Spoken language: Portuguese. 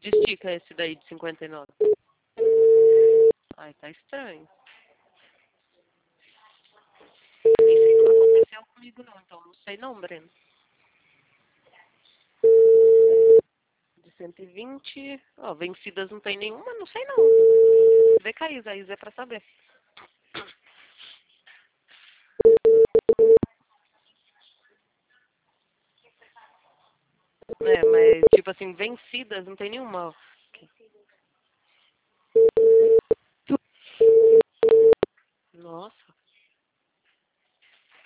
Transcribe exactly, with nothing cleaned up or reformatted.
Que stick é esse daí de cinquenta e nove? Ai, tá estranho. Isso não aconteceu comigo não, então não sei não, Breno. De cento e vinte. Ó, vencidas não tem nenhuma, não sei não. Vê com a Isa, a Isa é pra saber. É, mas tipo assim, vencidas não tem nenhuma. Ó. Nossa.